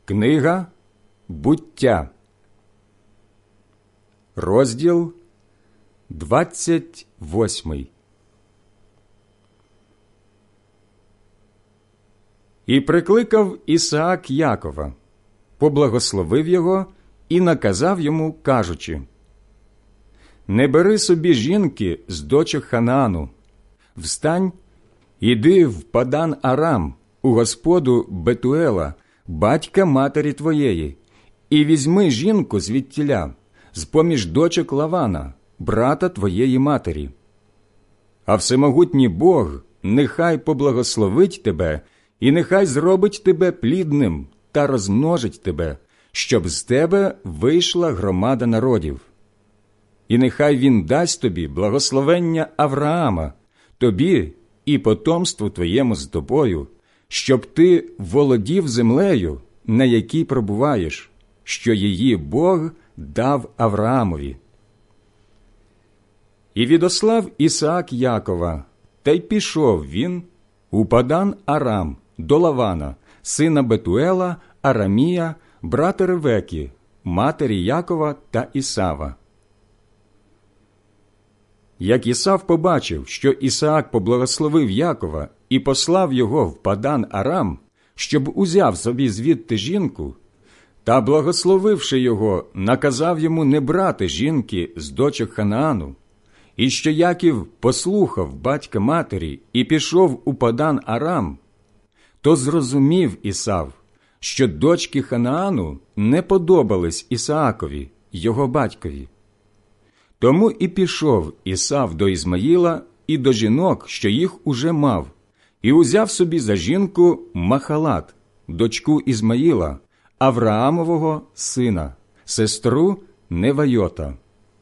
Книга Буття, розділ 28. І прикликав Ісаак Якова, поблагословив його і наказав йому, кажучи: «Не бери собі жінки з дочок Ханаану. Встань, іди в Падан-Арам, у господу Бетуела, батька матері твоєї, і візьми жінку звідтіля, з-поміж дочок Лавана, брата твоєї матері. А всемогутній Бог нехай поблагословить тебе, і нехай зробить тебе плідним та розмножить тебе, щоб з тебе вийшла громада народів. І нехай він дасть тобі благословення Авраама, тобі і потомству твоєму з тобою, щоб ти володів землею, на якій пробуваєш, що її Бог дав Авраамові». І відослав Ісаак Якова, та й пішов він у Падан-Арам до Лавана, сина Бетуела, Арамія, брата Ревеки, матері Якова та Ісава. Як Ісав побачив, що Ісаак поблагословив Якова і послав його в Падан-Арам, щоб узяв собі звідти жінку, та, благословивши його, наказав йому не брати жінки з дочок Ханаану, і що Яків послухав батька матері і пішов у Падан-Арам, то зрозумів Ісав, що дочки Ханаану не подобались Ісаакові, його батькові. Тому і пішов Ісав до Ізмаїла і до жінок, що їх уже мав, і узяв собі за жінку Махалат, дочку Ізмаїла, Авраамового сина, сестру Невайота.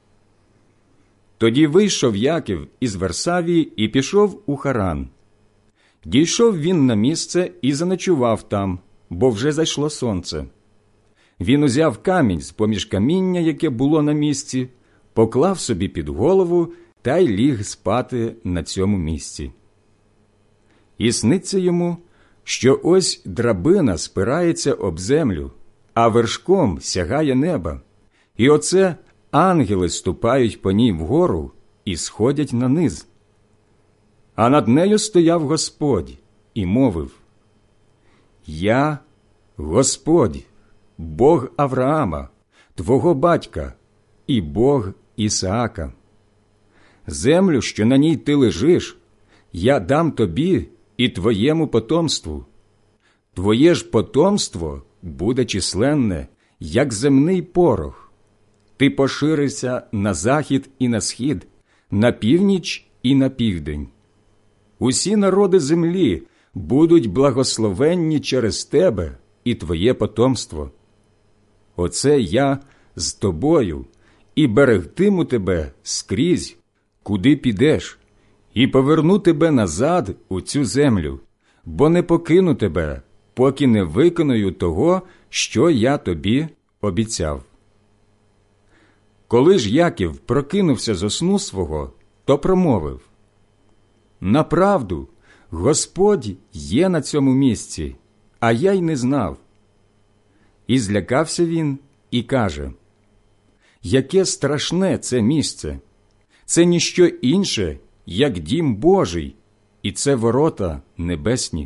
Тоді вийшов Яків із Варсавії і пішов у Харан. Дійшов він на місце і заночував там, бо вже зайшло сонце. Він узяв камінь з-поміж каміння, яке було на місці, поклав собі під голову та й ліг спати на цьому місці. І сниться йому, що ось драбина спирається об землю, а вершком сягає неба, і оце ангели ступають по ній вгору і сходять на низ. А над нею стояв Господь і мовив: «Я Господь, Бог Авраама, твого батька, і Бог Ісаака. Землю, що на ній ти лежиш, я дам тобі і твоєму потомству. Твоє ж потомство буде численне, як земний порох. Ти поширишся на захід і на схід, на північ і на південь. Усі народи землі будуть благословенні через тебе і твоє потомство. Оце я з тобою, і берегтиму тебе скрізь, куди підеш, і поверну тебе назад у цю землю, бо не покину тебе, поки не виконую того, що я тобі обіцяв». Коли ж Яків прокинувся зо сну свого, то промовив: «Направду, Господь є на цьому місці, а я й не знав». І злякався він і каже: «Яке страшне це місце! Це ніщо інше, як дім Божий, і це ворота небесні».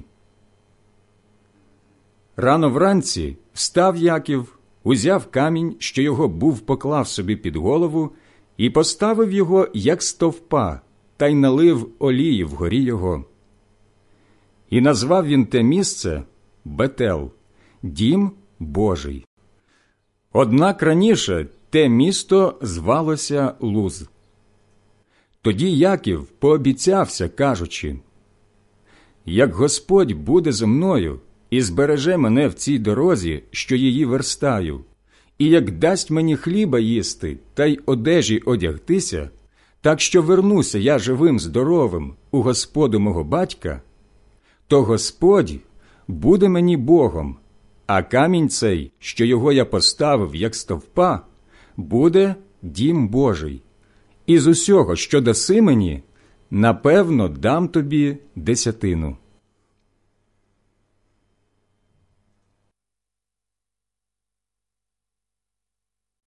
Рано вранці встав Яків, узяв камінь, що його був, поклав собі під голову, і поставив його, як стовпа, та й налив олії вгорі його. І назвав він те місце Бетел, дім Божий. Однак раніше те місто звалося Луз. Тоді Яків пообіцявся, кажучи: «Як Господь буде зо мною і збереже мене в цій дорозі, що її верстаю, і як дасть мені хліба їсти та й одежі одягтися, так що вернуся я живим, здоровим у Господу мого батька, то Господь буде мені Богом, а камінь цей, що його я поставив як стовпа, буде дім Божий. І з усього, що даси мені, напевно, дам тобі десятину».